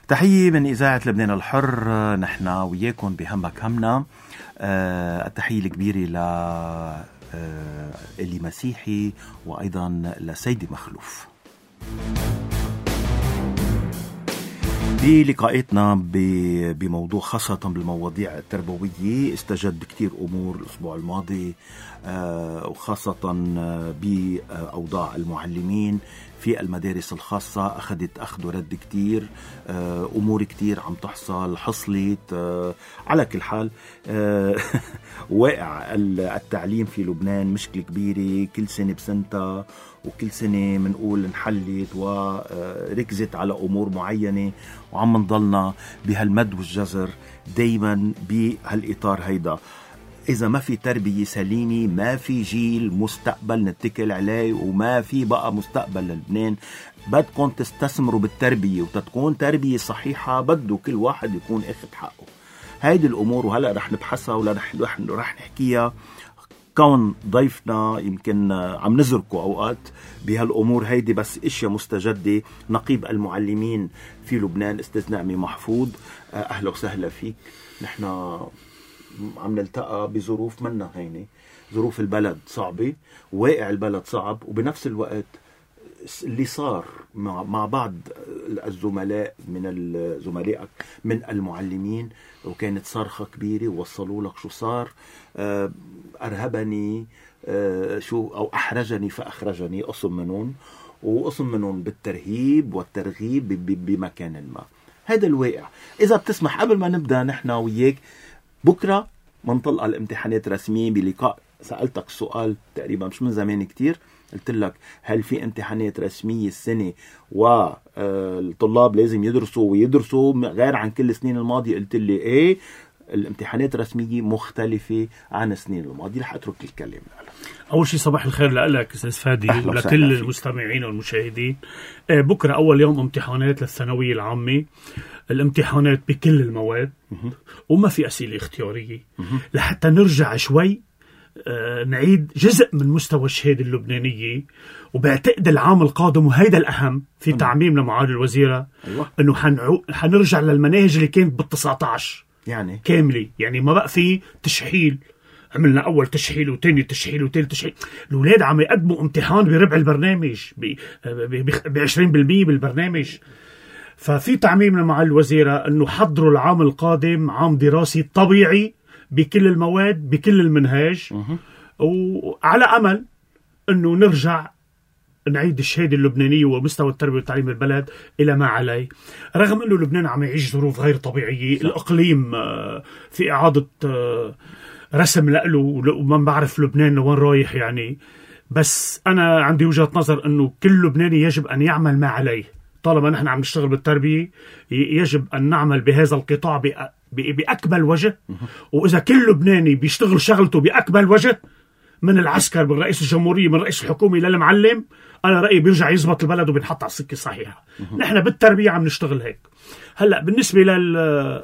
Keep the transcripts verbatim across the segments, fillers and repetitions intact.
تحية من إذاعة لبنان الحر، نحن وياكم بهمك همنا. أه التحية الكبيرة ل أه إلي مسيحي وأيضا لسيدي مخلوف. بلقاءاتنا بموضوع خاصة بالمواضيع التربوية استجد كتير أمور الأسبوع الماضي، وخاصة بأوضاع المعلمين في المدارس الخاصة. أخذت أخذ ورد كتير، أمور كتير عم تحصل حصلت. على كل حال واقع التعليم في لبنان مشكلة كبيرة، كل سنة بسنتها وكل سنة منقول انحلت وركزت على أمور معينة، وعم نضلنا بهالمد والجزر دايما بهالإطار هيدا. إذا ما في تربية سليمة ما في جيل مستقبل نتكل عليه، وما في بقى مستقبل للبنان. بدكم تستثمروا بالتربية، وتتكون تربية صحيحة بده كل واحد يكون أخذ حقه. هيدي الأمور وهلأ رح نبحثها ولا رح, رح, رح نحكيها. كون ضيفنا يمكن عم نزركوا أوقات بهالأمور هيدي، بس إشياء مستجدة. نقيب المعلمين في لبنان أستاذ نعمي محفوظ، أهلا وسهلا فيك. نحن عم نلتقى بظروف منا هينة، ظروف البلد صعبة، واقع البلد صعب، وبنفس الوقت اللي صار مع, مع بعض الزملاء من الزملاء من المعلمين، وكانت صرخة كبيرة ووصلوا لك شو صار. أرهبني شو أو أحرجني فأخرجني، قسم منهم وقسم منهم بالترهيب والترغيب بمكان ما. هذا الواقع. إذا بتسمح قبل ما نبدأ نحن وياك، بكرة منطلقة الامتحانات رسمية. بلقاء سألتك سؤال تقريبا مش من زمان كتير، قلت لك هل في امتحانات رسمية السنة والطلاب لازم يدرسوا ويدرسوا غير عن كل السنين الماضية؟ قلت لي ايه، الامتحانات الرسمية مختلفة عن السنين الماضية. رح أترك الكلام لك. أول شيء صباح الخير لك أستاذ فادي ولكل المستمعين والمشاهدين. بكرة أول يوم امتحانات للثانوية العامة، الامتحانات بكل المواد وما في أسئلة اختيارية، لحتى نرجع شوي نعيد جزء من مستوى الشهادة اللبنانية. وبعتقد العام القادم، وهيدا الأهم في تعميم لمعالي الوزيرة، أيوة. أنه حنعو... حنرجع للمناهج اللي كانت بالتسعة عشر يعني كاملة، يعني ما بقى في تشحيل. عملنا أول تشحيل وتاني تشحيل وتالت تشحيل. الأولاد عم يقدموا امتحان بربع البرنامج، ب عشرين بالمية بالبرنامج. ففي تعميم مع الوزيرة أنه حضروا العام القادم عام دراسي طبيعي بكل المواد بكل المنهاج، وعلى أمل أنه نرجع نعيد الشهادة اللبنانية ومستوى التربية والتعليم بالبلد إلى ما عليه. رغم أنه لبنان عم يعيش ظروف غير طبيعية، الإقليم في إعادة رسم لأله، وما بعرف لبنان وين رايح يعني. بس أنا عندي وجهة نظر أنه كل لبناني يجب أن يعمل ما عليه. طالما نحن عم نشتغل بالتربية يجب أن نعمل بهذا القطاع بأكمل وجه. وإذا كل لبناني بيشتغل شغلته بأكمل وجه، من العسكر، من رئيس الجمهورية، من رئيس الحكومة للمعلم، أنا رأيي بيرجع يزبط البلد وبنحط على السكة الصحيحة. نحن بالتربية عم نشتغل هيك. هلأ بالنسبة لل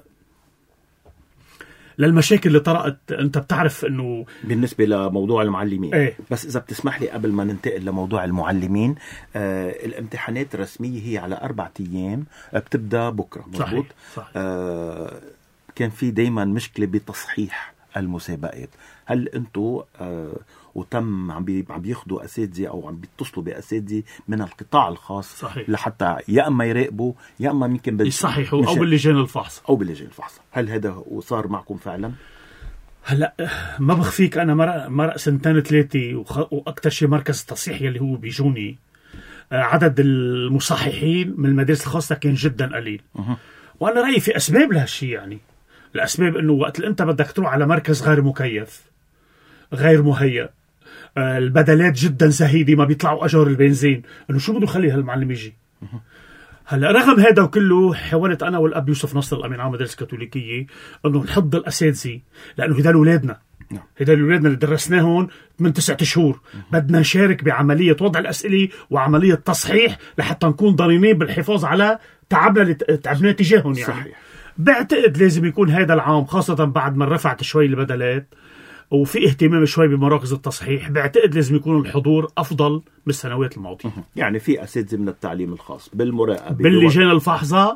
للمشاكل اللي طرقت، أنت بتعرف أنه بالنسبة لموضوع المعلمين ايه؟ بس إذا بتسمح لي قبل ما ننتقل لموضوع المعلمين، آه الامتحانات الرسمية هي على أربعة أيام، بتبدأ بكرة مضبوط؟ صحيح. آه كان في دايما مشكلة بتصحيح المسابقات. هل أنتوا آه وتم عم بي عم بياخدوا أساتذة أو عم بيتصلوا بأساتذة من القطاع الخاص؟ صحيح. لحتى يا أما يراقبوا يا أما ممكن يصححوا أو باللجان الفحص أو باللجان الفحص. هل هذا وصار معكم فعلا؟ هلا ما بخفيك، أنا مرق مرق سنتين ثلاثة وخ... وأكتر شيء مركز التصحيح اللي هو بيجوني، عدد المصححين من المدارس الخاصة كان جدا قليل. أه. وأنا رأيي في أسباب لهالشيء. يعني الأسباب إنه وقت اللي أنت بدك تروح على مركز غير مكيف غير مهيأ، البدلات جدا زهيدة، ما بيطلعوا أجار البنزين، إنه شو بده يخلي هالمعلم يجي؟ هلا رغم هذا وكله حاولت أنا والأب يوسف نصر الأمين عام مدرسة كاثوليكية إنه نحض الأساتذة، لأنه هدول أولادنا، هدول أولادنا اللي درسناهم من تسعة شهور. بدنا نشارك بعملية وضع الأسئلة وعملية تصحيح لحتى نكون ضامنين بالحفاظ على تعبنا اللي تعبنا تجاههم. يعني صحيح. بعتقد لازم يكون هذا العام، خاصة بعد ما رفعت شوي البدلات وفي اهتمام شوي بمراكز التصحيح، بعتقد لازم يكون الحضور أفضل من السنوات الماضية. يعني في أساتذة من التعليم الخاص بالمراقبة باللجان الفحصة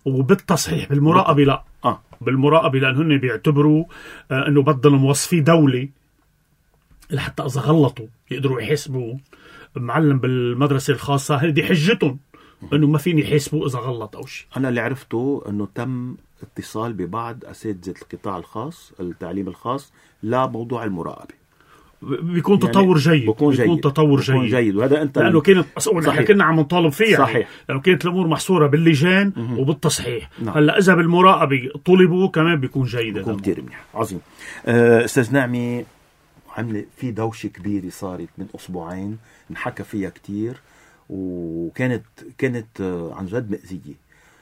وبالتصحيح. بالمراقبة لا. آه. بالمراقبة لأن هن بيعتبروا آه أنه بدل موظفي دولة لحتى إذا غلطوا يقدروا يحاسبوا. معلم بالمدرسة الخاصة هذه حجتهم أنه ما فيني يحاسبوا إذا غلط أو شيء. أنا اللي عرفته أنه تم اتصال ببعض أساتذة القطاع الخاص التعليم الخاص لموضوع المراقبة. بيكون تطور يعني جيد. بيكون, بيكون جيد. تطور بيكون جيد. جيد. وهذا أنت لأنه كانت احنا كنا عم نطالب فيها. صحيح. يعني. لأنه كانت الأمور محصورة باللجان مه. وبالتصحيح. نعم. هلا إذا بالمراقبة طلبوا كمان بيكون جيد. بيكون كتير منيح. عظيم. أه أستاذ نعمي، عمل في دوشة كبيرة صارت من أسبوعين نحكى فيها كتير وكانت كانت عن جد مأزية.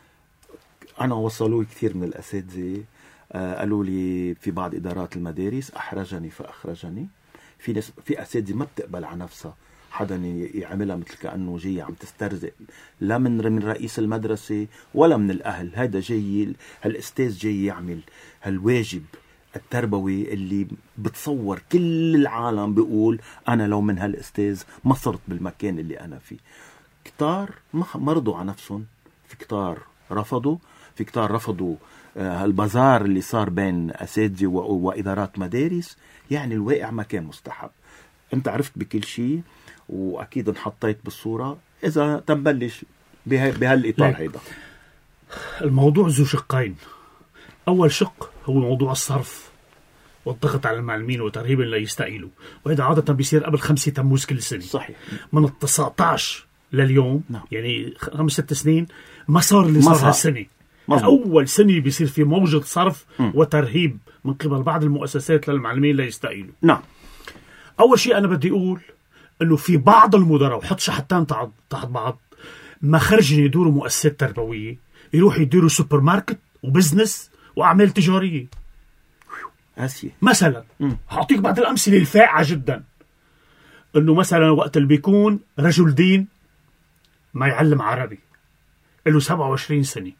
أنا وصلوا كثير من الأساتذة أه قالوا لي في بعض إدارات المدارس أحرجني فأخرجني. في ناس في أساتذة ما بتقبل على نفسها حدا يعملها مثل كأنه جاي عم تسترزق، لا من من رئيس المدرسة ولا من الأهل. هذا جاي هالأستاذ جاي يعمل هالواجب التربوي اللي بتصور كل العالم بيقول أنا لو من هالأستاذ ما صرت بالمكان اللي أنا فيه. كتار ما رضوا على نفسهم، في كتار رفضوا، في كتار رفضوا هالبازار اللي صار بين أساتذة وإدارات مدارس. يعني الواقع ما كان مستحب. أنت عرفت بكل شيء وأكيد انحطيت بالصورة. إذا تنبلش بهالإطار هيدا. الموضوع ذو شقين. أول شق هو موضوع الصرف والضغط على المعلمين وترهيبهم لا يستقيلوا، وهذا عادة بيصير قبل خمسة تموز كل سنة. صحيح. من التسعة عشر لليوم. نعم. يعني خمس ست سنين ما صار اللي صار هالسنة. أول سنة بيصير في موجة صرف م. وترهيب من قبل بعض المؤسسات للمعلمين لا يستقيلوا. نعم. أول شيء أنا بدي أقول إنه في بعض المدراء وحط شحتان تحت بعض ما خرجوا يدوروا مؤسسات تربوية، يروحوا يديروا سوبر ماركت وبزنس وأعمال تجارية. آسيا. مثلا هعطيك بعض الأمثلة الفائعة جدا. إنه مثلا وقت اللي بيكون رجل دين ما يعلم عربي له سبعة وعشرين سنة،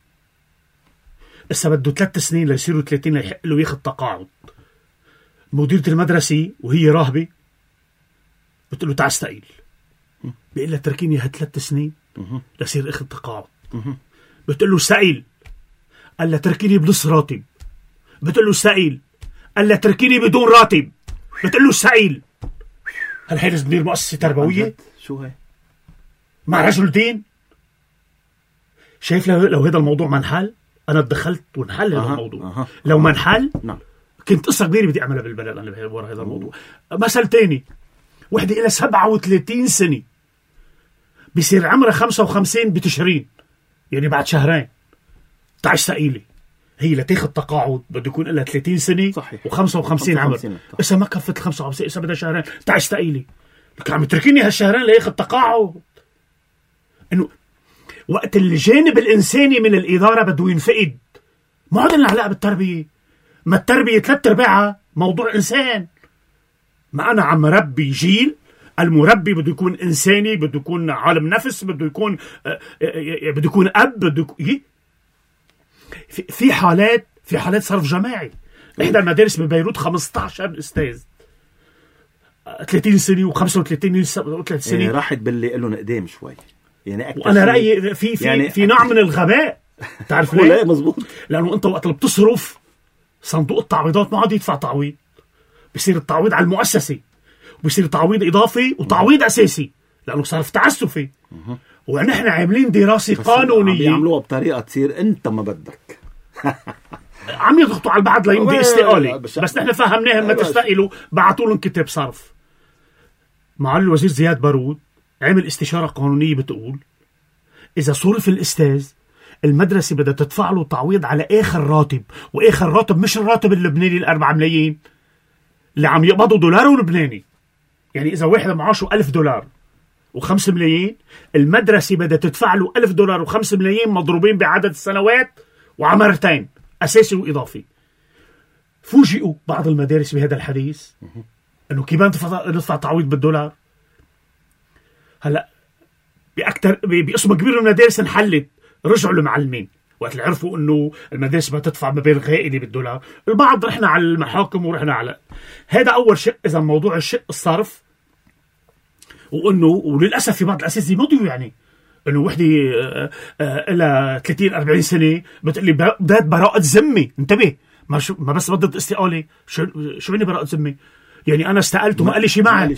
بس بده ثلاث سنين ليصيروا ثلاثين ليحق له ياخذ تقاعد. مديرة المدرسة وهي راهبة بتقول له تعال استقيل، بيقول لها تركيني هالثلاث سنين ليصير اخذ تقاعد. بتقول له استقيل، قال لها تركيني بنص راتب. بتقول له استقيل، قال لها تركيني بدون راتب. بتقول له استقيل. هل هي لازم تدير مؤسسة تربوية؟ شو هي؟ مع رجل دين؟ شايف لو هذا الموضوع ما انحل، أنا تدخلت ونحل هذا الموضوع. أه. لو ما انحل نعم. كنت قصة كبيرة بدي أعملها بالبلد أنا ورا هذا الموضوع. مثل تاني، وحدة إلى سبعة وثلاثين سنة بيصير عمرها خمسة وخمسين بتشرين، يعني بعد شهرين تعال استقيلي. هي لتاخذ تقاعد بده يكون لها ثلاثين سنة وخمسة وخمسين عمر. إذا ما كفت ال خمسة وخمسين، إذا بدها شهرين تعال استقيلي. لك عم تركيني هالشهرين لياخذ تقاعد. إنه وقت الجانب الإنساني من الإدارة بده ينفقد. ما عاد لنا علاقة بالتربية. ما التربية ثلاث أرباعها موضوع إنسان. ما أنا عم ربي جيل، المربي بده يكون إنساني، بده يكون عالم نفس، بده يكون بده يكون أب، بده يكون في حالات في حالات صرف جماعي. إحدى المدارس ببيروت خمسة عشر أستاذ ثلاثين سنة وخمسة وثلاثين سنة. إيه راحت باللي قالوا قدام شوي. يعني وأنا رأيي في في يعني في نوع من الغباء. تعرف ليه؟ لا مزبوط. لأنه أنت وقت اللي بتصرف صندوق التعويضات ما عاد يدفع تعويض، بيصير التعويض على المؤسسة، وبيصير تعويض إضافي وتعويض أساسي لأنه صار في تعسفي. ونحن عاملين دراسة قانونية عم يعملوها بطريقة تصير أنت ما بدك. عم يضغطوا على البعض ليمضي استقالة، بس نحن فهمناهم ما تستقلوا، بعتوا لهم كتاب صرف. معالي الوزير زياد بارود عمل استشارة قانونية بتقول إذا صرف الأستاذ المدرسة بدها تدفع له تعويض على آخر راتب، وآخر راتب مش الراتب اللبناني الأربعة ملايين اللي عم يقبضوا دولار ولبناني. يعني إذا واحد معاشه ألف دولار وخمس ملايين، المدرسة بدها تدفع له ألف دولار وخمس ملايين مضروبين بعدد السنوات وعمرتين أساسي وإضافي. فوجئوا بعض المدارس بهذا الحديث أنه كيف ندفع تعويض بالدولار. هلأ بأكتر بقسم كبير من المدارس انحلت، رجعوا المعلمين وقت اللي عرفوا انه المدارس بتدفع مبالغ هائله بالدولار. البعض رحنا على المحاكم ورحنا على هذا اول شيء. اذا موضوع الشق الصرف، وانه وللاسف في بعض الاساتذه مضوا يعني انه وحده لها ثلاثين أربعين سنه بتقول لي بدات براءه ذمه. انتبه، ما شو ما بس بدت استقالة. شو شو يعني براءة ذمه؟ يعني انا استقلت وما قال لي شيء معي.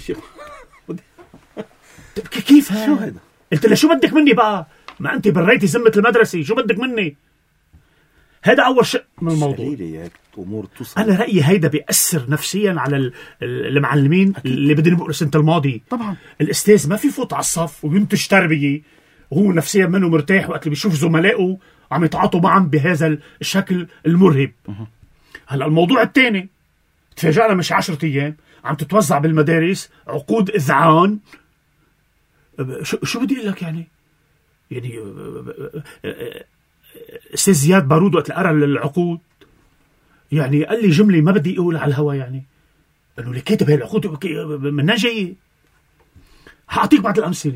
كيف هذا؟ شو هذا؟ قلت له شو بدك مني بقى؟ ما انت بريتي ذمه المدرسه، شو بدك مني؟ هذا اول شيء من الموضوع. امور توصل. انا رايي هيدا بيأثر نفسيا على المعلمين اللي بدهم يبقوا السنه الماضيه. طبعا الاستاذ ما في فوت على الصف وينتج تربيه وهو نفسيا منه مرتاح، وقت اللي بيشوف زملائه عم يتعاطوا معهم بهذا الشكل المرهب. هلا الموضوع الثاني، تفاجأنا مش عشرة ايام عم تتوزع بالمدارس عقود اذعان. شو شو بدي اقول لك يعني؟ يعني استاذ زياد بارود وقت قرا العقود يعني قال لي جمله ما بدي اقول على الهوا، يعني انه اللي كاتب هاي العقود منها جاي. حاعطيك بعض الامثله،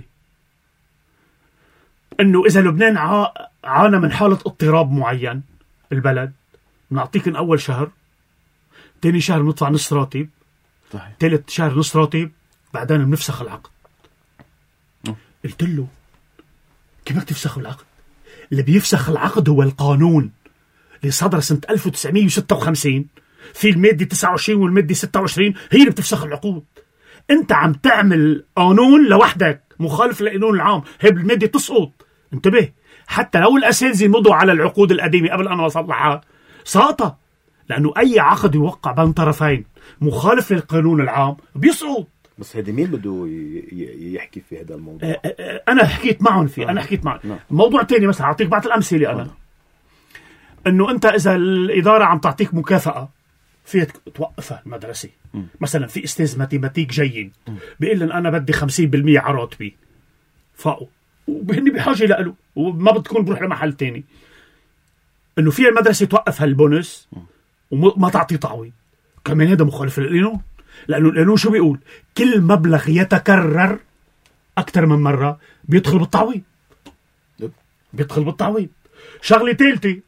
انه اذا لبنان عانى من حاله اضطراب معين البلد، بنعطيك اول شهر، ثاني شهر بندفع نص راتب، ثالث شهر نص راتب، بعدين بنفسخ العقد. م. قلت له كيف بدك تفسخ العقد؟ اللي بيفسخ العقد هو القانون اللي صدر سنة ألف وتسعمية وستة وخمسين، في المادة تسعة وعشرين والمادة ستة وعشرين هي اللي بتفسخ العقود. انت عم تعمل قانون لوحدك مخالف للقانون العام، هي بالمادة تسقط. انتبه، حتى لو الأساتذة مضوا على العقود القديمة قبل أن أصلحها ساقطة، لأنه أي عقد يوقع بين طرفين مخالف للقانون العام بيسقط. بس هذا مين بده يحكي في هذا الموضوع؟ أه أه أنا حكيت معهم فيه. آه. أنا حكيت معهم. آه. موضوع تاني مثلا أعطيك بعض الأمثلة. أنا آه. أنه أنت إذا الإدارة عم تعطيك مكافأة فيك توقفها المدرسة. م. مثلا في أستاذ ماتيماتيك جيد بيقول لن أنا بدي خمسين بالمية على راتبي، فاقوا وبهني بحاجة لقله وما بتكون بروح لمحل تاني، أنه في المدرسة توقف هالبونس وما تعطي تعويض. كمان هذا مخالف للقانون، لأنه القانون شو بيقول؟ كل مبلغ يتكرر أكثر من مرة بيدخل بالتعويض. بيدخل بالتعويض. شغلة ثالثة،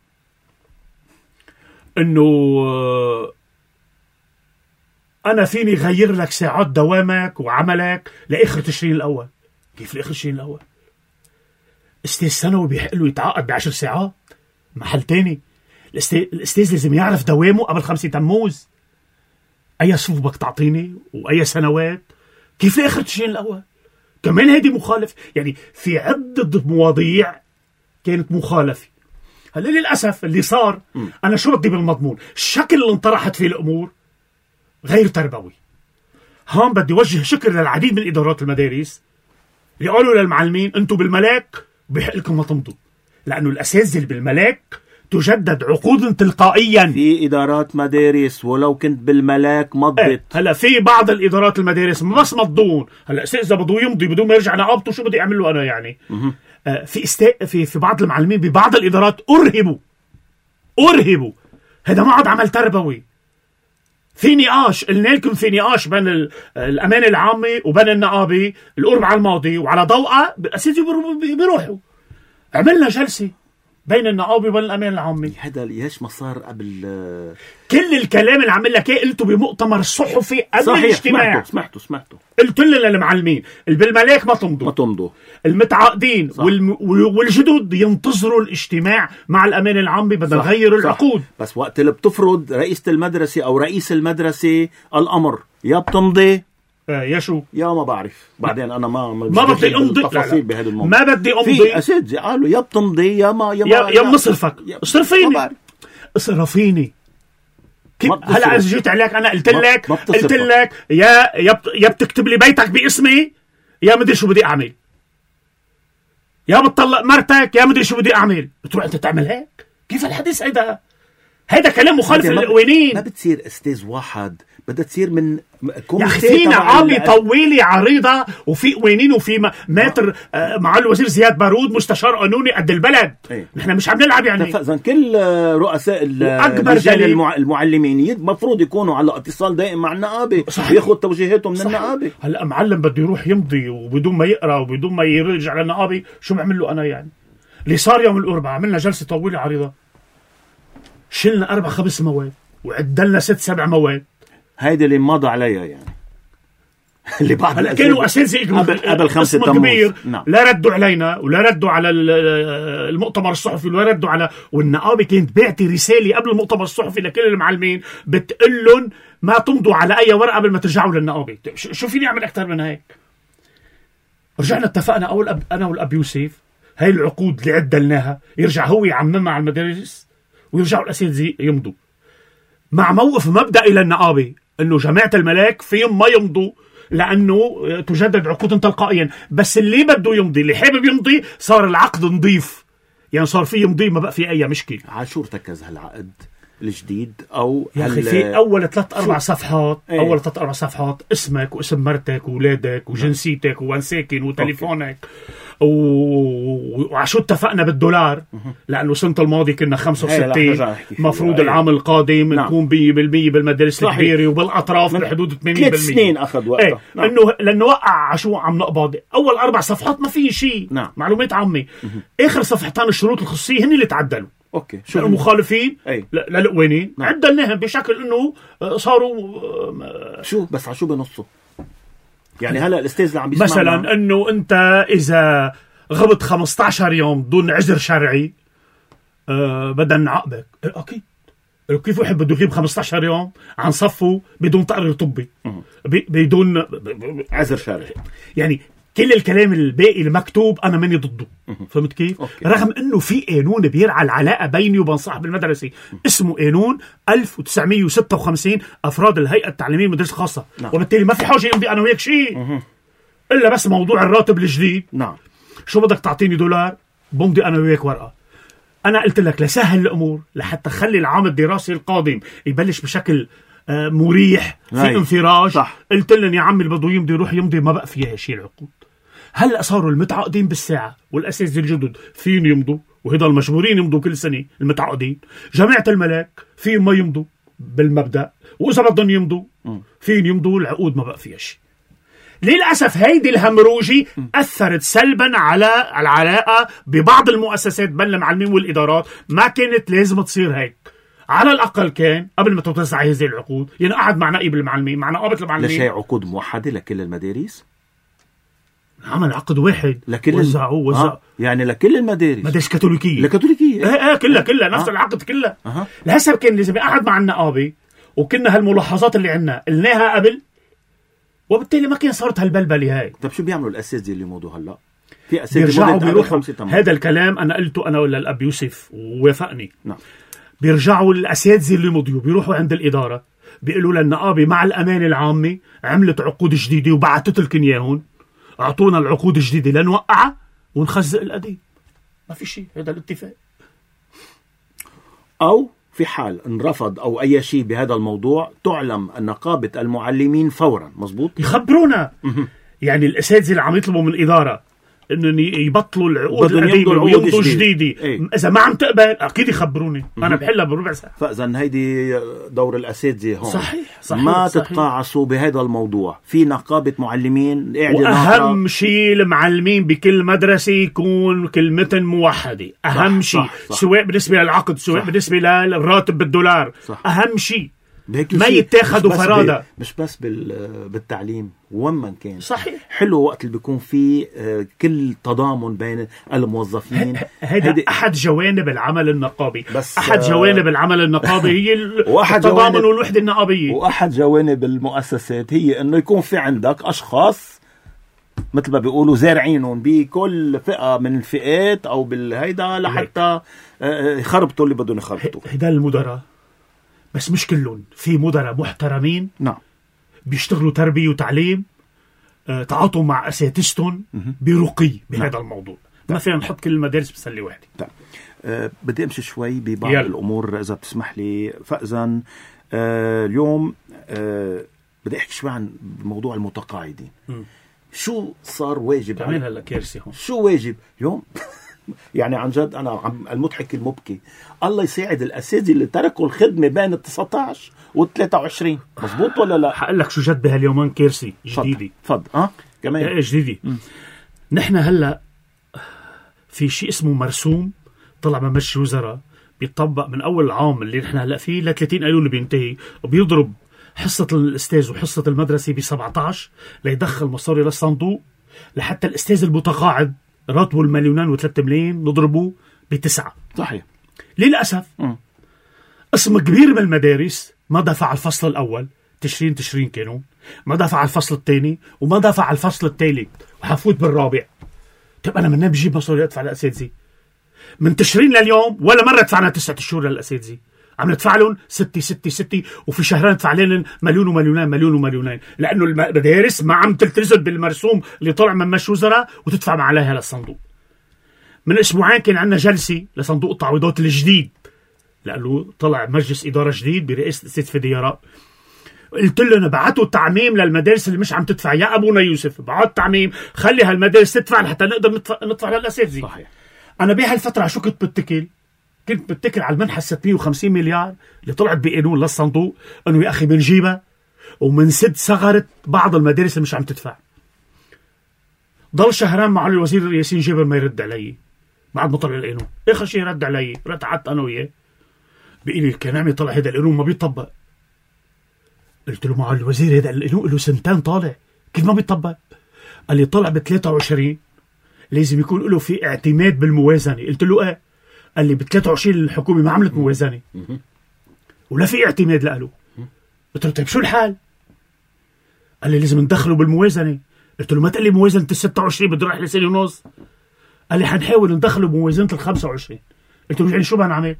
إنه أنا فيني غير لك ساعات دوامك وعملك لآخر تشرين الأول. كيف لآخر تشرين الأول؟ أستاذ ثانوي بيحق له يتعاقد بعشر ساعات محل تاني. الأستاذ لازم يعرف دوامه قبل خمسة تموز. أي صفوف بدك تعطيني وأي سنوات؟ كيف لآخر تشرين الأول؟ كمان هيدي مخالف. يعني في عدة مواضيع كانت مخالفة. هلا للأسف اللي صار م. أنا شو بدي بالمضمون؟ الشكل اللي انطرحت فيه الأمور غير تربوي. هون بدي وجه شكر للعديد من إدارات المدارس اللي قالوا للمعلمين أنتوا بالملاك بيحق لكم ما تمضوا، لأنه الأساتذة اللي بالملاك تجدد عقود تلقائيا. في إدارات مدارس ولو كنت بالملاك مضت. ايه. هلا في بعض الإدارات المدارس ما بس مضون. هلا إذا بده يمضي بدون ما يرجع نقابته شو بدي أعمل له أنا يعني؟ آه في استا... في في بعض المعلمين ببعض الإدارات أرهبوا أرهبوا هذا ما عاد عمل تربوي. في نقاش، قلنا لكم في نقاش بين ال... الأمانة العامة وبين النقابة الأربعاء الماضي، وعلى ضوءه الأساتذة بيروحوا. عملنا جلسة بين النقابة وبين الأمانة العامة. هذا ليش ما صار قبل؟ كل الكلام اللي عمل لك ايه قلته بمؤتمر صحفي قبل الاجتماع. سمعته سمعته سمعته قلت لنا للمعلمين بالملاك ما تمضوا ما تمضوا، المتعاقدين والم... والجدد ينتظروا الاجتماع مع الأمانة العامة بدنا نغير العقود. بس وقت اللي بتفرض رئيسة المدرسة أو رئيس المدرسة الأمر، يا بتمضي يا شو يا ما بعرف. بعدين انا ما ما بدي امضي تفاصيل بهذا الموضوع. ما بدي امضي. في اساتذه قالوا يا بتمضي يا ما يا ما يا, يا مصرفك اصرفيني اصرفيني. هلا انا جيت عليك انا قلت لك قلت لك يا يا يا بتكتب لي بيتك باسمي يا مدري شو بدي اعمل، يا بتطلق مرتك يا مدري شو بدي اعمل. بتروح انت تعمل هيك؟ كيف الحديث هيدا؟ هيدا كلام مخالف للقوانين. ما بتصير استاذ واحد، بدها تصير من يا اخي في نقابه طويله عريضه وفي قوانين وفي ماتر. آه مع الوزير زياد بارود مستشار قانوني قد البلد. ايه؟ نحن مش عم نلعب يعني. اذا كل رؤساء رجال المعلمين المفروض يكونوا على اتصال دائم مع النقابه، ياخذ توجيهاتهم من النقابه. هلا معلم بده يروح يمضي وبدون ما يقرا وبدون ما يرجع على النقابه، شو بعمل له انا يعني؟ اللي صار يوم الاربعاء عملنا جلسه طويله عريضه، شلنا أربع خمس مواد وعدلنا ست سبع مواد. هيدا اللي مضى عليها يعني. اللي بعد هلا كانوا اساتذه قبل قبل خمسة تموز. نعم. لا ردوا علينا ولا ردوا على المؤتمر الصحفي ولا ردوا على، والنقابه كانت بعتي رساله قبل المؤتمر الصحفي لكل المعلمين بتقول لهم ما تمضوا على اي ورقه قبل ما ترجعوا للنقابه. شو فيني اعمل اكثر من هيك؟ رجعنا اتفقنا اول أب انا والاب يوسف هاي العقود اللي عدلناها يرجع هو يعممها على المدارس ويرجعوا الاساتذه يمضوا مع موقف مبدئي للنقابه انه جماعه الملاك فيهم ما يمضوا لانه تجدد عقود تلقائيا، بس اللي بده يمضي اللي حابب يمضي صار العقد نظيف، يعني صار فيه يمضي ما بقى في اي مشكله. عاشور تكز هالعقد الجديد او يا اخي في اول ثلاث اربع صفحات ايه؟ اول ثلاث اربع صفحات اسمك واسم مرتك واولادك وجنسيتك وين ساكن وتليفونك وعشو اتفقنا بالدولار، لانه السنه الماضيه كنا خمسة وستين مفروض العام القادم نكون مية بالمية بالمدارس الكبيره وبالاطراف بحدود ثمانين بالمية. ثلاث سنين اخذ وقتها. ايه نعم. انه لانه وقع عشو عم نقبض اول اربع صفحات ما في شيء نعم. معلومات عامه. اخر صفحتين الشروط الخصوصيه هن اللي تعدلوا. اوكي شو المخالفين للقوانين نعم. عدلناهم بشكل انه صاروا شو بس على شو بنصوا يعني. هلا الاستاذ اللي عم بيسمعنا مثلا انه انت اذا غبت خمسة عشر يوم دون عذر شرعي أه بدنا نعاقبك. اكيد كيف واحد بده يغيب خمسة عشر يوم عن صفه بدون تقرير طبي بدون عذر شرعي؟ يعني كل الكلام الباقي المكتوب انا ماني ضده. فهمت كيف؟ أوكي. رغم انه في قانون بيرعى العلاقه بيني وبين صاحب المدرسه اسمه قانون ألف وتسعمية وستة وخمسين افراد الهيئه التعليميه المدارس الخاصه نعم. وبالتالي ما في حاجه يمضي انا وياك شيء الا بس موضوع الراتب الجديد نعم. شو بدك تعطيني دولار بمضي انا وياك ورقه. انا قلت لك لسهل الامور لحتى خلي العام الدراسي القادم يبلش بشكل آه مريح في انفراج صح. قلت لهم يا عمي اللي بده يمضي يروح يمضي ما بقى فيها شيء العقود. هلا صاروا المتعاقدين بالساعه والاساتذه الجدد فين يمضوا وهذا المجبورين يمضوا كل سنه المتعاقدين. جماعه الملاك فين ما يمضوا بالمبدا واذا بدهم يمضوا فين يمضوا العقود ما بقى فيها شيء. للأسف هيدي الهمروجي أثرت سلبا على العلاقة ببعض المؤسسات بين المعلمين والإدارات. ما كانت لازم تصير هيك. على الأقل كان قبل ما تتوزع هذه العقود يعني قعد مع نائب المعلمين مع نقابة المعلمين. لشيء عقود موحدة لكل المدارس؟ عمل عقد واحد لكل وزعوه وزع آه. يعني لكل المدارس مدارس كاثوليكية الكاثوليكية ايه ايه كلها كلها نفس آه. العقد كلها آه. لهسه كان لازم يقعد مع النقابة وكنا هالملاحظات اللي عنا قلناها قبل وبالتالي ما كان صارت هالبلبله هاي. طب شو بيعملوا الاساتذه اللي موضوع هلا؟ في اساتذه بيرجعوا بيروحوا هذا الكلام انا قلته انا ولا الاب يوسف ووافقني نعم. بيرجعوا الاساتذه اللي مضيوا بيروحوا عند الاداره بيقولوا للنقابه مع الامانه العامه عملت عقود جديده وبعثت لكم اياهم اعطونا العقود الجديده لنوقعها ونخزق القديم. ما في شيء هذا الاتفاق. او في حال انرفض أو أي شيء بهذا الموضوع تعلم نقابة المعلمين فورا. مزبوط يخبرونا يعني الأساتذة اللي عم يطلبوا من الإدارة إنه يبطلوا العقود القديمة ويمضوا جديدة ايه؟ إذا ما عم تقبل أكيد يخبروني م- أنا بحلها بربع ساعة. فإذا هيدي دور الأساتذة هون. صحيح, صحيح ما صحيح. تتقاعسوا بهذا الموضوع. في نقابة معلمين وأهم شيء المعلمين بكل مدرسة يكون كلمة موحدة. أهم شيء سواء بالنسبة للعقد سواء صح. بالنسبة للراتب بالدولار صح. أهم شيء ما يتاخدوا فرادة. مش بس بالتعليم ومن كان صحيح. حلو وقت اللي بيكون فيه كل تضامن بين الموظفين. هذا أحد جوانب العمل النقابي. أحد جوانب العمل النقابي هي التضامن والوحدة النقابية. وأحد جوانب المؤسسات هي إنه يكون في عندك أشخاص مثل ما بيقولوا زارعينهم بكل فئة من الفئات أو بالهيدا لحتى يخربطوا اللي بدهم يخربطوا. هذا المدراء بس مش كلهم. في مدراء محترمين نعم بيشتغلوا تربية وتعليم آه، تعاطوا مع أساتذتهم برقي بهذا نعم. الموضوع. ما فينا نحط كل المدارس بسلة واحدة. طيب أه بدي أمشي شوي ببعض يلا. الأمور إذا بتسمح لي. فإذن أه اليوم أه بدي أحكي شوي عن موضوع المتقاعدين. م. شو صار واجب تعمل هلا كارثة هون. شو واجب اليوم؟ يعني عن جد أنا المضحك المبكي الله يساعد الأساتذة اللي تركوا الخدمة بين التسعة عشر والثلاثة وعشرين. مزبوط ولا لا؟ حقول لك شو جد بهاليومين كارثة جديدة. فض اه كمان ايه جديدة. نحن هلا في شيء اسمه مرسوم طلع من مجلس الوزراء بيطبق من أول العام اللي نحن هلا فيه ل ثلاثين أيلول اللي بينتهي وبيضرب حصة الأستاذ وحصة المدرسة ب سبعة عشر ليدخل مصاري للصندوق، لحتى الأستاذ المتقاعد راتبه المليونين وثلاثة ملايين نضربه بتسعة. صحيح. للأسف م. قسم كبير من المدارس ما دفع الفصل الأول، تشرين تشرين كانوا، ما دفع الفصل الثاني، وما دفع الفصل الثالث، وحفوت بالرابع. طيب أنا من بجيب مصاري أدفع للأساتذة؟ من تشرين لليوم ولا مرة دفعنا تسعة شهور للأساتذة، عم ندفع لهم ستة ستة ستة، وفي شهرين ندفع لهم مليون ومليونين مليون ومليونين، لأنه المدارس ما عم تلتزم بالمرسوم اللي طلع من مجلس وزراء وتدفع مع عليها للصندوق. من أسبوعين كان عندنا جلسة لصندوق التعويضات الجديد، لأنه طلع مجلس إدارة جديد برئاسة السيد فديراء. قلت لهم بعتوا تعميم للمدارس اللي مش عم تدفع، يا أبونا يوسف بعت تعميم خلي هالمدارس تدفع لحتى نقدر ندفع, ندفع للأساتذة. صحيح. أنا بهالفترة شو كنت بتكل؟ كنت بتكل على المنحة ستمائة وخمسين مليار اللي طلعت بقانون للصندوق، أنه يا أخي بنجيبها ومنسد ثغرة بعض المدارس اللي مش عم تدفع. ضل شهران مع الوزير ياسين جابر ما يرد علي بعد ما طلع القانون. آخر شيء رد علي، رتعت أنا وياه بيقول لي الكلام طلع هذا القانون ما بيطبق. قلت له مع الوزير هذا القانون له سنتين طالع كيف ما بيطبق؟ قال لي طلع ب ثلاثة وعشرين لازم يكون له في اعتماد بالموازنة. قلت له ايه؟ قال لي ب ثلاثة وعشرين الحكومة ما عملت موازنة ولا في اعتماد له. قلت له طيب شو الحال؟ قال لي لازم ندخله بالموازنة. قلت له ما تقول لي موازنة ال ستة وعشرين بده راح لسنة ونص. قال لي حنحاول ندخله بموازنة ال خمسة وعشرين. قلت له يعني شو بدنا نعمل؟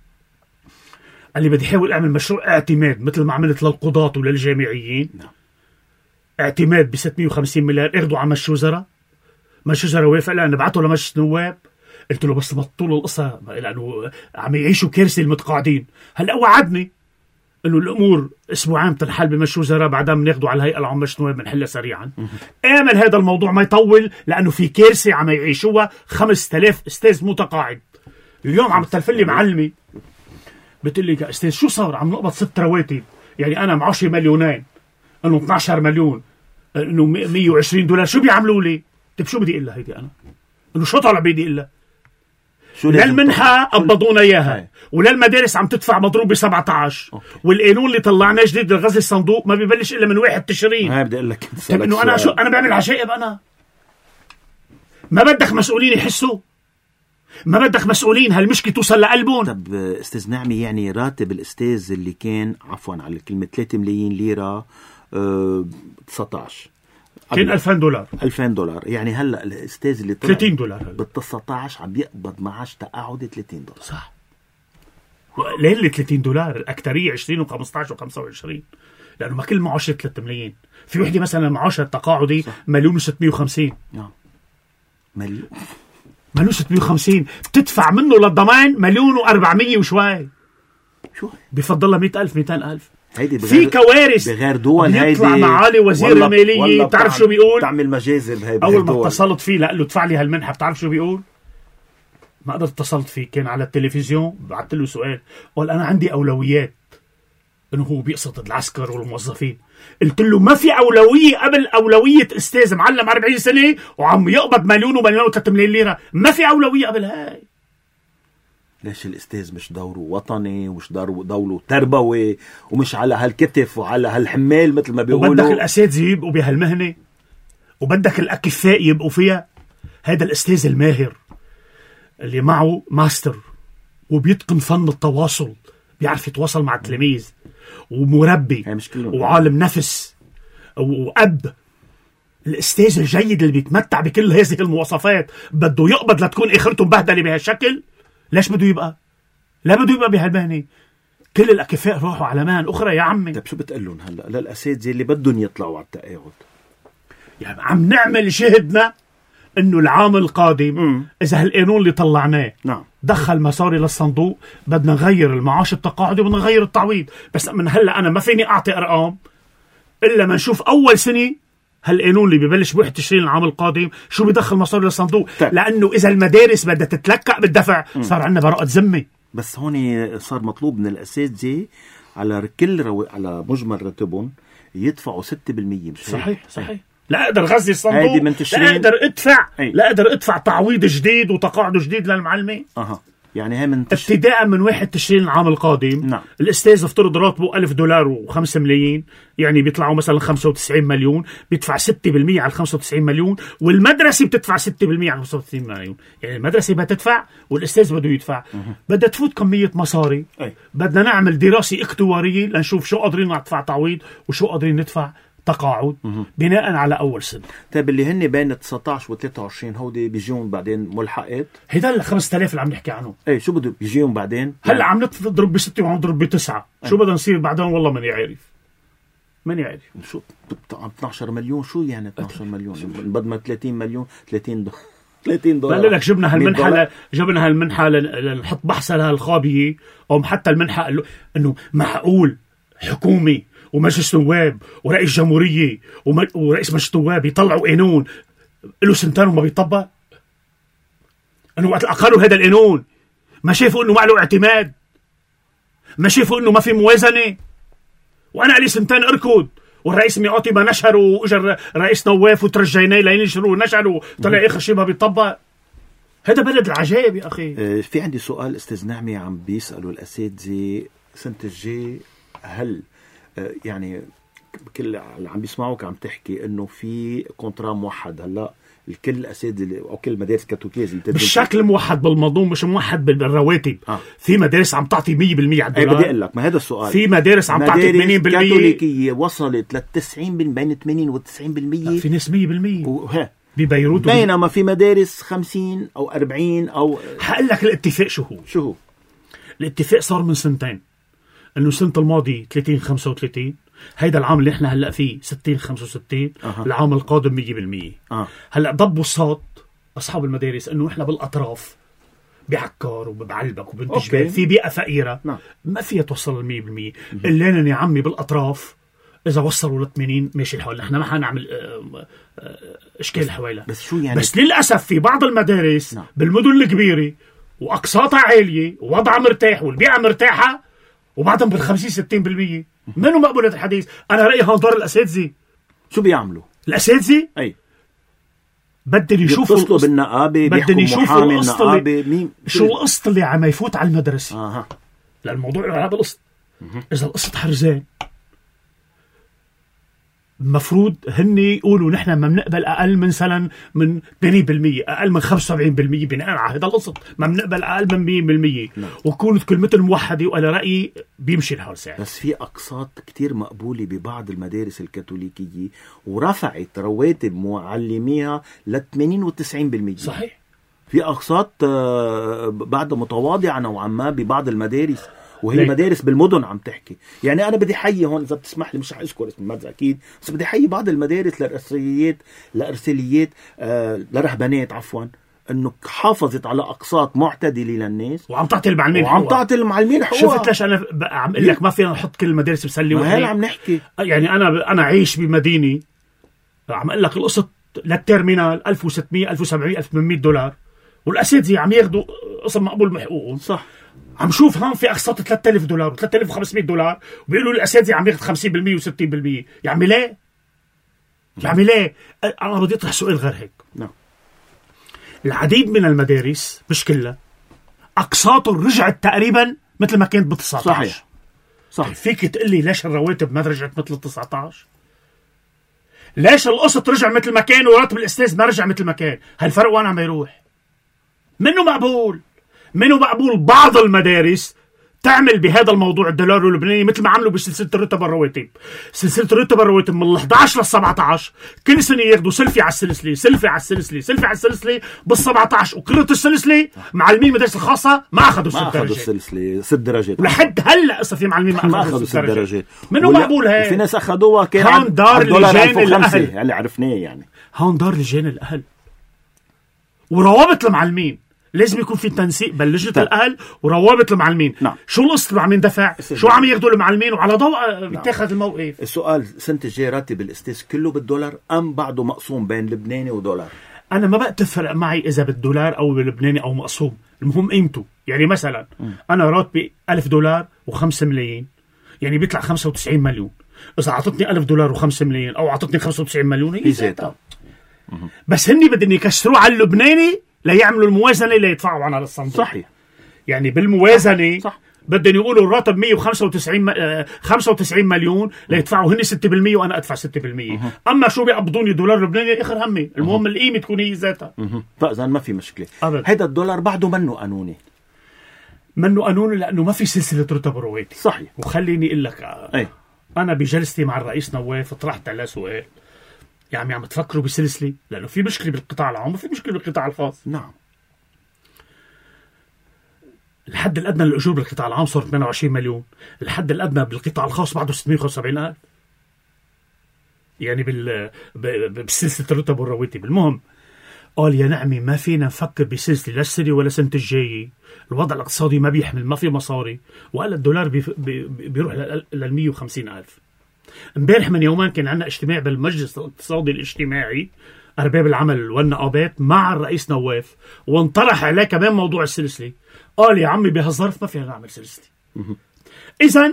قال لي بدي احاول اعمل مشروع اعتماد مثل ما عملت للقضاة وللجامعيين. نعم. اعتماد ب ستمائة وخمسين مليار اخذوا على مجلس وزراء، مجلس وزراء وافق لنا نبعته لمجلس نواب. قلت له بس طول القصة لانه عم يعيشوا كارثة المتقاعدين. هلا وعدني انه الامور اسبوعين بتنحل بمجلس وزراء، بعدها بناخده على الهيئة العامة مجلس نواب بنحلها سريعا. امل هذا الموضوع ما يطول لانه في كارثة عم يعيشوها خمسة آلاف استاذ متقاعد. اليوم عم تلفلي معلمي بتقول لي يا استاذ شو صار؟ عم نقبض ست رواتب، يعني انا معاشي مليونين، انه اثني عشر مليون، انه مئة وعشرين دولار، شو بيعملوا لي؟ طيب شو بدي اقول لها هيدي انا؟ انه شو طالع بيدي اقول لها؟ للمنحة قبضونا اياها وللمدارس عم تدفع مضروب ب سبعة عشر، والقانون اللي طلعناه جديد لغزل الصندوق ما ببلش الا من واحد تشرين. هاي بدي اقول لك طيب انه انا شو انا بعمل عشائب؟ انا ما بدك مسؤولين يحسوا؟ ما بدك مسؤولين هالمشكلة توصل لقلبهم؟ طب استاذ نعمي، يعني راتب الاستاذ اللي كان عفوا على الكلمة ثلاثة ملايين ليرة أه تسعة عشر كان ألفين دولار ألفين دولار، يعني هلا الاستاذ اللي طلع ثلاثين دولار بال تسعة عشر عم يقبض معاش تقاعدي ثلاثين دولار. صح. ليه اللي ثلاثين دولار؟ الأكترية عشرين وخمسطعش وخمسة وعشرين، لأنه ما كل معاش ثلاثة ملايين. في وحدة مثلا معاشها التقاعدي مليون وستمائة وخمسين. نعم مليون مليون ستمائة وخمسين، بتدفع منه للضمان مليون وأربعمية وشوي. شو بفضل الله مئة ألف مئتين ألف. في كوارث بغير دول. يطلع معالي وزير المالية بتعرف شو بيقول؟ تعمل مجازر بهاي. أول ما اتصلت فيه لقال له ادفع لي هالمنحة، بتعرف شو بيقول؟ ما قدرت اتصلت فيه، كان على التلفزيون، بعثت له سؤال قال أنا عندي أولويات، إنه هو بيقصد العسكر والموظفين. قلت له ما في أولوية قبل أولوية أستاذ معلم أربعين سنة وعم يقبض مليون ومليون وثلاثة ملايين ليرة، ما في أولوية قبل هاي. ليش الأستاذ مش دوره وطني ومش دوره تربوي ومش على هالكتف وعلى هالحمال مثل ما بيقولوا؟ وبدك الأساتذة يبقوا بهالمهنة، وبدك الأكفاء يبقوا فيها. هذا الأستاذ الماهر اللي معه ماستر وبيتقن فن التواصل، بيعرف يتواصل مع التلاميذ، ومربي وعالم نفس وأب. الأستاذ الجيد اللي بيتمتع بكل هذه المواصفات بده يقبض لتكون آخرته مبهدلة بهالشكل؟ ليش بده يبقى؟ لا بده يبقى بهالمهنة. كل الأكفاء روحوا على مهن أخرى يا عمي. طيب شو بتقلون هلأ للأساتذة اللي بدهم يطلعوا على التقاعد؟ يعني عم نعمل شهدنا إنه العام القادم م. إذا هالقانون اللي طلعناه نعم دخل مصاري للصندوق، بدنا نغير المعاش التقاعدي وبدنا نغير التعويض. بس من هلا أنا ما فيني أعطي أرقام إلا ما نشوف أول سنة هالقانون اللي ببلش بواحد تشرين العام القادم شو بيدخل مصاري للصندوق. طيب. لأنه إذا المدارس بدها تتلكأ بالدفع م. صار عندنا براءة ذمة. بس هون صار مطلوب من الأساتذة على كل رو... على مجمل راتبهم يدفعوا ستة بالمية. مش صحيح صحيح. لا اقدر غزي الصندوق، لا اقدر ادفع، لا اقدر ادفع تعويض جديد وتقاعد جديد للمعلمين. اها يعني هي من تش... ابتداء من واحد تشرين العام القادم. نعم. الاستاذ افترض راتبه ألف دولار وخمسة ملايين، يعني بيطلعوا مثلا خمسة وتسعين مليون، بيدفع ستة بالمية على خمسة وتسعين مليون، والمدرسة بتدفع ستة بالمية على خمسة وتسعين مليون. يعني المدرسة بتدفع والأستاذ بده يدفع. بدها تفوت كمية مصاري. أي. بدنا نعمل دراسة اكتوارية لنشوف شو قادرين ندفع تعويض وشو قادرين ندفع تقاعد بناء على أول سنة. طيب اللي هن بين تسعطعش و ثلاثة وعشرين هودي بيجيهم بعدين ملحقات؟ هيدا ال خمسة آلاف اللي عم نحكي عنه. ايه شو بده بيجيهم بعدين؟ هلا عم نضرب بستة وعم نضرب بتسعة. شو بدنا نصير بعدين؟ والله ماني عارف. ماني عارف. شو اثنعش مليون؟ شو يعني اثنعش مليون؟ بدنا ثلاثين مليون، ثلاثين دولار ثلاثين دولار. بقول لك جبنا هالمنحة جبنا هالمنحة لنحط بحث لها الخابية، او حتى المنحة انه معقول حكومي ومجلس نواب ورئيس جمهورية ورئيس مجلس نواب يطلعوا قانون له سنتين وما بيطبق؟ انه وقت اقروا هذا القانون ما شافوا انه ما له اعتماد، ما شافوا انه ما في موازنة، وانا لي سنتين اركض والرئيس ميقاتي ما نشروا واجى رئيس نواف وترجيناه لينشروا ونشروا طلع اخر شيء ما بيطبق. هذا بلد العجائب يا اخي. اه في عندي سؤال استاذ نعمي عم بيسالوا الاساتذه سنه الجاي، هل اه يعني كل اللي عم بيسمعوك عم تحكي انه في كونترا موحد هلا الكل الاساتذه او كل مدارس كاثوليكيه بالشكل موحد بالمضمون، مش موحد بالرواتب. آه. في مدارس عم تعطي مية بالمية على الدولار. بدي اقول لك ما هذا السؤال. في مدارس عم تعطي ثمانين بالمية كاثوليكيه وصلت لل تسعين بين ثمانين و تسعين بالمية. في ناس مية بالمية وها ببيروت، بينما في مدارس خمسين او أربعين او. هقول لك الاتفاق شو هو. شو هو الاتفاق؟ صار من سنتين، انه السنه الماضي ثلاثين خمسة وثلاثين، هيدا العام اللي احنا هلا فيه ستين خمسة وستين. أه. العام القادم مية بالمية. أه. هلا ضبوا الصوت اصحاب المدارس انه احنا بالاطراف بعكار وبعلبك وبنت جبال في بيئه فقيره. نعم. ما فيها توصل ل مية بالمية. قلنا يا عمي بالاطراف اذا وصلوا ل ثمانين ماشي الحال، نحن ما حنعمل اشكال حوالها. بس شو يعني؟ بس للاسف في بعض المدارس. نعم. بالمدن الكبيره واقساطها عاليه ووضعها مرتاح والبيئه مرتاحه وبعدهم بالخمسين ستين بالمية. منو مقبولة الحديث؟ أنا رأيي هون دور الأساتذة. شو بيعملوا؟ الأساتذة؟ أي بدهم يشوفوا يتصلوا بالنقابة، بدهم يشوفوا النقابة مين شو القسط اللي عم يفوت على المدرسة. آه. لأن الموضوع له هذا القسط. إذا القسط حرزان المفروض هن يقولوا نحن ما بنقبل أقل من سنة من ثمانين بالمية، أقل من خمسة وسبعين بالمية بناء على هذا القسط، ما بنقبل أقل من مية بالمية. نعم. وكونت كلمتهم موحدة وأنا رأيي بيمشي الحال ساعة. بس في أقساط كتير مقبولة ببعض المدارس الكاثوليكية ورفعت رواتب معلميها ل ثمانين و تسعين بالمية. صحيح. في أقساط بعد متواضعة نوعا ما ببعض المدارس، وهي ليه؟ مدارس بالمدن عم تحكي. يعني أنا بدي حيي هون إذا بتسمح لي، مش رح أذكر اسم المدرسة أكيد، بس بدي حيي بعض المدارس للأرسليات لأرسليات آه لرهبانات عفوا، إنه حافظت على أقساط معتدلة للناس وعم تعطي المعلمين وعم تعطي المعلمين حقوق. شفت ليش أنا عم أقول لك ما فينا نحط كل المدارس بسلي وحدة؟ ما عم نحكي. يعني أنا أنا عايش بمدينة عم أقول لك القسط للتيرمينال ألف وستمية ألف وسبعمية ألف وثمانمية دولار، والأساتذة عم ياخذوا قسم مقبول محقوقهم. صح. عم شوف هون في أقساط ثلاثة آلاف دولار و ثلاثة آلاف وخمسمية دولار وبيقولوا الأساتذة عم ياخذ خمسين بالمية و ستين بالمية. يا عمي ليه؟ يا عمي ليه؟ أنا بدي أطرح سؤال غير هيك. نعم. العديد من المدارس مش كلها أقساطهم رجعت تقريبا مثل ما كانت بالتسعة عشر. صحيح. صحيح. فيك تقول لي ليش الرواتب ما رجعت مثل التسعة عشر؟ ليش القسط رجع مثل ما كان وراتب الأستاذ ما رجع مثل ما كان؟ هالفرق وين عم يروح؟ منه مقبول؟ منه مقبول بعض المدارس تعمل بهذا الموضوع الدولار اللبناني مثل ما عملوا بسلسلة الرتب الرواتب. سلسلة الرتب الرواتب من الأحد عشر للسبعة عشر كل سنة ياخدوا سلفي على السلسلة، سلفي على السلسلة، سلفي على السلسلة بالسبعة عشر، وكرة السلسلة معلمين مدارس الخاصة ما أخذوا ست درجات. ما أخذوا السلسلة ست درجات. ولحد هلا قصة في معلمين ما, ما أخذوا ست درجات. منو مقبول هاي؟ في ناس أخذوها كان هون دار لجان الأهل اللي عرفناه. يعني هون دار لجان الأهل وروابط المعلمين لازم يكون في تنسيق بين لجنة الأهل وروابط المعلمين. نعم. شو القسط اللي عم يندفع؟ شو عم ياخذوا المعلمين؟ وعلى ضوء بيتاخذ نعم. الموقف. السؤال سنة الجاي راتب الأستاذ كله بالدولار أم بعده مقسوم بين لبناني ودولار؟ أنا ما بقى تفرق معي إذا بالدولار أو باللبناني أو مقسوم، المهم قيمته. يعني مثلا م. أنا راتبي ألف دولار وخمسة ملايين، يعني بيطلع خمسة وتسعين مليون. إذا عطتني ألف دولار وخمسة ملايين أو عطتني خمسة وتسعين مليون هي زيتها. بس هني بدهم يكسروا على اللبناني لا يعملوا الموازنة لا يدفعوا عنها للصندوق. صحيح. يعني بالموازنه صح. بدهم يقولوا الراتب مية وخمسة وتسعين خمسة وتسعين مليون ليدفعوا هن ستة بالمية وانا ادفع ستة بالمية. اما شو بيقبضوني دولار لبناني اخر همي، المهم القيمه تكون هي ذاتها. فاذا ما في مشكله. أبدا. هيدا الدولار بعده منه قانوني، منه قانوني لانه ما في سلسله رتب ورواتب. صحيح. وخليني اقول لك أي. انا بجلستي مع الرئيس نواف طرحت على سؤال، يا عمي عم تفكروا بسلسله؟ لانه في مشكله بالقطاع العام وفي مشكله بالقطاع الخاص. نعم. الحد الادنى للاجور بالقطاع العام صار ثمانية وعشرين مليون، الحد الادنى بالقطاع الخاص بعده ستمية وخمسة وسبعين ألف. يعني بال بسلسله الرتب والرواتب. المهم قال يا نعمي ما فينا نفكر بسلسله لا السنه ولا سنه الجايه، الوضع الاقتصادي ما بيحمل، ما في مصاري، وقال الدولار بي بي بيروح لل مية وخمسين ألف. امبارح من يومين كان عندنا اجتماع بالمجلس الاقتصادي الاجتماعي ارباب العمل والنقابات مع الرئيس نواف، وانطرح عليه كمان موضوع السلسله. قال يا عمي بهالظرف ما فينا نعمل سلسله. اذا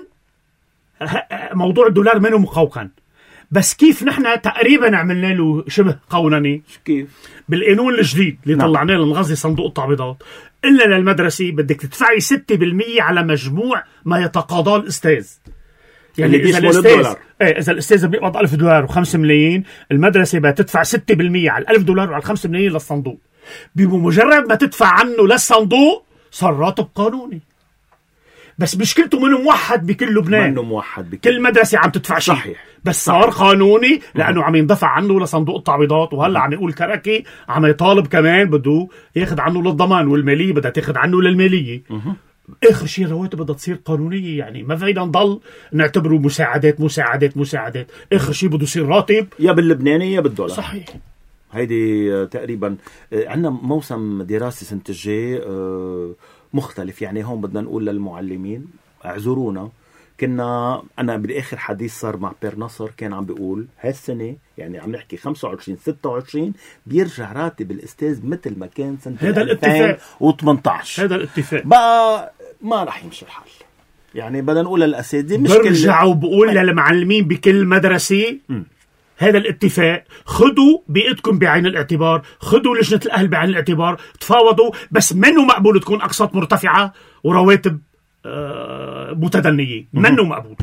موضوع الدولار منه مقوقن، بس كيف نحن تقريبا عملنا له شبه قونني؟ كيف؟ بالقانون الجديد اللي نعم. طلعناه لنغذي صندوق التعويضات، إلا للمدرسة بدك تدفعي ستة بالمية على مجموع ما يتقاضاه الأستاذ. يعني إذا الأستاذ إيه إذا الأستاذ بيقبض ألف دولار وخمسة ملايين، المدرسة بتدفع ستة بالمية على الألف دولار وعلى الخمسة ملايين للصندوق. بمجرد ما تدفع عنه للصندوق صار راتب قانوني. بس مشكلته منه موحد بكل لبنان، منه موحد بكل كل مدرسة عم تدفع شيء. صحيح. بس صار قانوني لأنه عم يندفع عنه لصندوق التعويضات. وهلا عم يقول كركي عم يطالب كمان بده ياخد عنه للضمان، والمالية بدها تاخد عنه للمالية. آخر شيء الرواتب بدها تصير قانونية. يعني ما فينا نضل نعتبره مساعدات مساعدات مساعدات، آخر شيء بده يصير راتب يا باللبناني يا بالدولار. صحيح. هيدي تقريبا عندنا موسم دراسي سنة الجاي مختلف. يعني هون بدنا نقول للمعلمين اعذرونا، كنا أنا بالآخر حديث صار مع بير نصر كان عم بيقول هالسنة، يعني عم نحكي خمسة وعشرين ستة وعشرين بيرجع راتب الأستاذ مثل ما كان سنة هذا الاتفاق وثمانية عشر. هذا الاتفاق بقى ما رح يمشي الحال. يعني بدنا نقول للأساتذة مش برجع وبقول للمعلمين بكل مدرسة م. هذا الاتفاق خدوا بيئتكم بعين الاعتبار، خدوا لجنة الأهل بعين الاعتبار، تفاوضوا، بس منه مقبول تكون أقساط مرتفعة ورواتب آه متدنية. منه مقبول.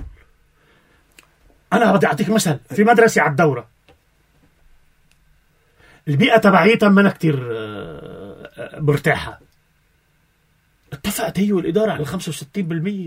أنا بدي أعطيك مثل في مدرسة على الدورة، البيئة تبعيتها منا كتير آه مرتاحة، اتفقت هي والإدارة على خمسة وستين بالمية.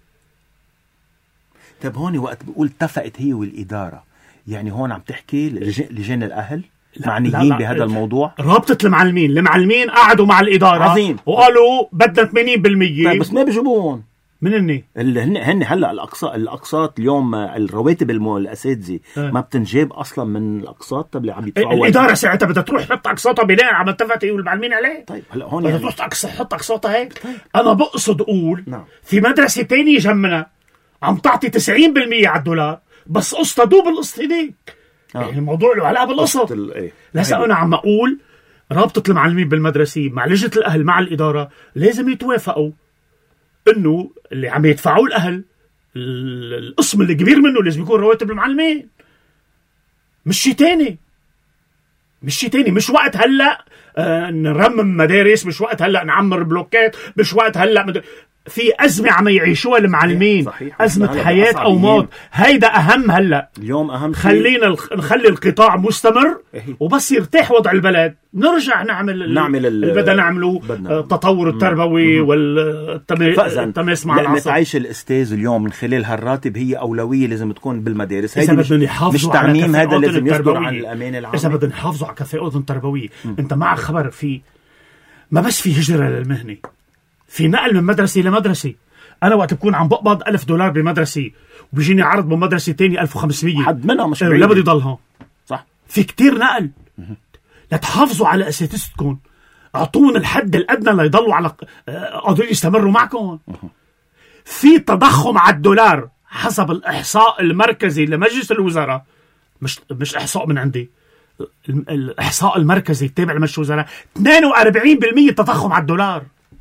طب هون وقت بقول اتفقت هي والإدارة، يعني هون عم تحكي لجان الأهل معنيين بهذا الموضوع؟ رابطة المعلمين المعلمين قعدوا مع الإدارة عظيم. وقالوا بدنا ثمانين بالمية. طيب بس ما بيجيبون من هني هن هن هلا الاقساط الاقساط اليوم الرواتب الاساتذه أه. ما بتنجاب اصلا من الاقساط. طب اللي عم يدفعوا الاداره ساعتها بدها تروح تحط اقساطها بناء على ما اتفقت هي والمعلمين عليه. طيب هلا هون بدها يعني تروح تحط اقساطها هيك. طيب. انا بقصد اقول نعم. في مدرسه ثانيه جنبنا عم تعطي تسعين بالمية على الدولار، بس قسطها دوب القسط هديك. آه. يعني الموضوع له علاقه بالقسط. ايه لسه انا عم اقول رابطه المعلمين بالمدرسه مع لجنه الاهل مع الاداره لازم يتوافقوا انه اللي عم يدفعوه الاهل القسم اللي كبير منه لازم يكون رواتب المعلمين، مش شيء تاني. مش شيء تاني مش وقت هلا آه نرمم مدارس، مش وقت هلا نعمر بلوكات، مش وقت هلا مد... في أزمة عم يعيشوها المعلمين. صحيح. أزمة حياة أو موت، هيدا أهم هلا اليوم أهم شيء. خلينا نخلي القطاع مستمر وبس يرتاح وضع البلد نرجع نعمل نعمل اللي بدنا نعمله. التطور التربوي والتماس مع العصر. تعيش الأستاذ اليوم من خلال هالراتب هي أولوية لازم تكون بالمدارس. إذا بدنا نحافظوا مش تعميم، هذا لازم يصدر عن الأمان العام. إذا بدنا نحافظوا على كفاءة تربوية. أنت مع خبر في ما بس في هجرة للمهنة، في نقل من مدرسة لمدرسة. أنا وقت بكون عم بقبض ألف دولار بمدرسة وبيجيني عرض بمدرسة تاني ألف وخمسمية، حد منها مش لا بدي ضلها. صح. في كتير نقل. لتحافظوا على أساتذتكم، أعطونا الحد الأدنى ليضلوا على قادرين يستمروا معكم. في تضخم على الدولار حسب الإحصاء المركزي لمجلس الوزراء، مش مش إحصاء من عندي، الإحصاء المركزي التابع لمجلس الوزراء، اثنين وأربعين بالمية تضخم على الدولار.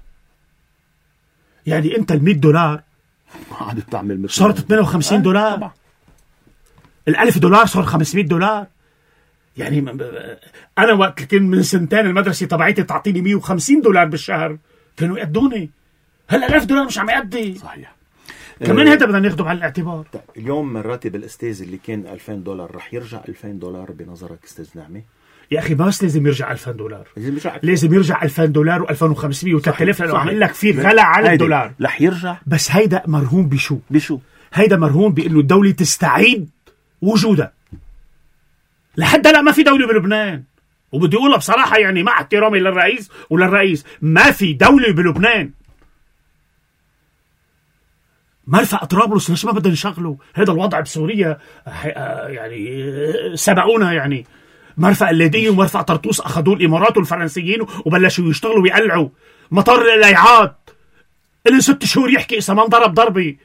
يعني انت المية دولار صارت ثمانية وخمسين دولار. طبعا. الألف دولار صار خمسمية دولار. يعني أنا وقت كنت من سنتين المدرسة تبعيتي تعطيني مية وخمسين دولار بالشهر كانوا يقدوني. هلا ألف دولار مش عم يأدي. صحيح. كمان هذا بدنا ناخده على الاعتبار. طيب اليوم من راتب الاستاذ اللي كان ألفين دولار رح يرجع ألفين دولار بنظرك استاذ نعمة؟ يا اخي بس لازم يرجع ألفين دولار، لازم يرجع لازم يرجع ألفين دولار و2500 و3000 لانه عم لك في غلا على الدولار. رح يرجع، بس هيدا مرهون بشو؟ بشو؟ هيدا مرهون بانه الدولة تستعيد وجودها. لحد هلا ما في دولة بلبنان، وبدي اقولها بصراحة يعني مع احترامي للرئيس وللرئيس، ما في دولة بلبنان. مرفأ طرابلس ليش ما بدنا نشغله؟ هذا الوضع بسوريا يعني سبقونا. يعني مرفأ الليدية ومرفأ طرطوس أخذوه الإمارات والفرنسيين وبلشوا يشتغلوا ويقلعوا. مطار الأيعاد اللي ست شهور يحكي إذا ما انضرب ضربي.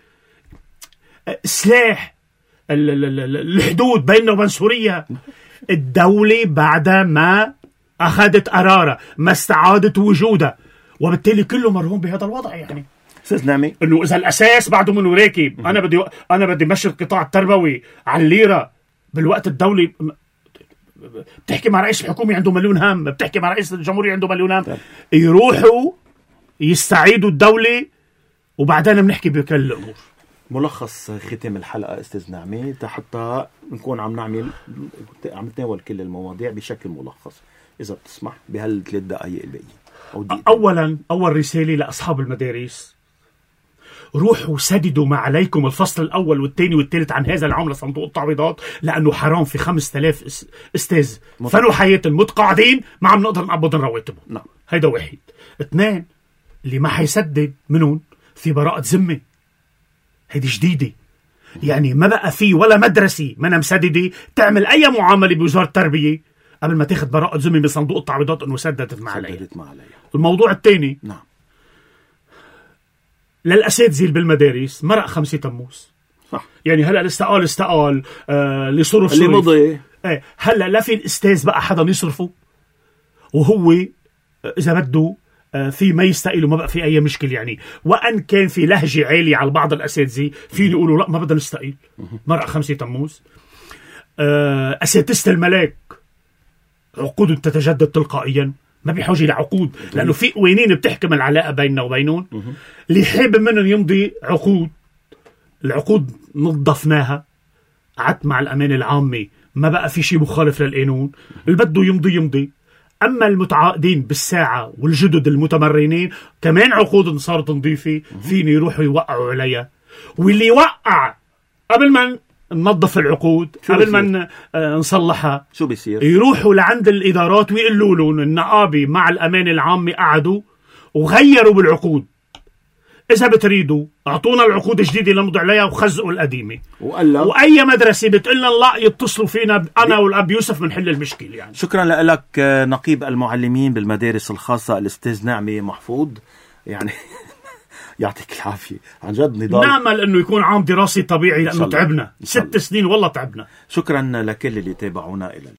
سلاح الحدود بيننا وبين سوريا. الدولة بعد ما أخذت قرارها ما استعادت وجودها، وبالتالي كله مرهون بهذا الوضع. يعني استاذ نعمي انه اذا الاساس بعده منه راكب، انا بدي انا بدي مشي القطاع التربوي على الليره بالوقت الدولي. بتحكي مع رئيس الحكومه عنده مليون هم، بتحكي مع رئيس الجمهوريه عنده مليون هم. يروحوا يستعيدوا الدوله وبعدين بنحكي بكل الامور. ملخص ختام الحلقه استاذ نعمي حتى نكون عم نعمل عم نتناول كل المواضيع بشكل ملخص، اذا بتسمح بهالثلاث دقائق الباقيين. اولا اول رساله لاصحاب المدارس، روحوا سددوا ما عليكم الفصل الأول والثاني والثالث عن هذا العام لصندوق التعويضات، لأنه حرام في خمسة آلاف أستاذ فنوا حياة متقاعدين ما عم نقدر نقبض رواتبهم. نعم. هيدا واحد. اثنين، اللي ما حيسدد منهم في براءة ذمة. هيدي جديدة. يعني ما بقى في ولا مدرسة منها مسددة تعمل أي معاملة بوزارة التربية قبل ما تاخد براءة ذمة من صندوق التعويضات إنه سددت ما عليها. الموضوع الثاني، نعم، للأساتذة بالمدارس مرق خمسة تموز. صح. يعني هلا الاستقال استقال آه اللي صرف اللي مضي. ايه هلا لا في الاستاذ بقى حدا يصرفه، وهو اذا بده آه في ما يستقيل وما بقى في اي مشكل. يعني وان كان في لهجه عاليه على بعض الاساتذه فيني يقولوا لا ما بدنا نستقيل. مرق خمسة تموز. آه اساتذه الملاك عقود تتجدد تلقائيا، ما بحاجة لعقود، لأنه في قوانين بتحكم العلاقة بيننا وبينهم. اللي حابب منهم يمضي عقود، العقود نظفناها، قعدت مع الأمانة العامة، ما بقى في شيء مخالف للقانون. اللي بده يمضي يمضي. أما المتعاقدين بالساعة والجدد المتمرنين كمان عقود صارت نظيفة، فيني يروحوا يوقعوا عليها. واللي يوقع قبل ما ننظف العقود، قبل ما نصلحها، شو بيصير؟ يروحوا لعند الإدارات ويقولوا لهم النقابة مع الأمانة العامة قعدوا وغيروا بالعقود. إذا بتريدوا أعطونا العقود الجديدة اللي نمضي عليها وخزقوا القديمة. وقال وأي مدرسة بتقلنا لا يتصلوا فينا أنا والأب يوسف من حل المشكلة. يعني شكرا لك نقيب المعلمين بالمدارس الخاصة الأستاذ نعمي محفوظ. يعني يعطيك العافية عن جد. نضال نعمل انه يكون عام دراسي طبيعي لانه تعبنا ست سنين والله تعبنا. شكرا لكل اللي تابعونا الى اليوم.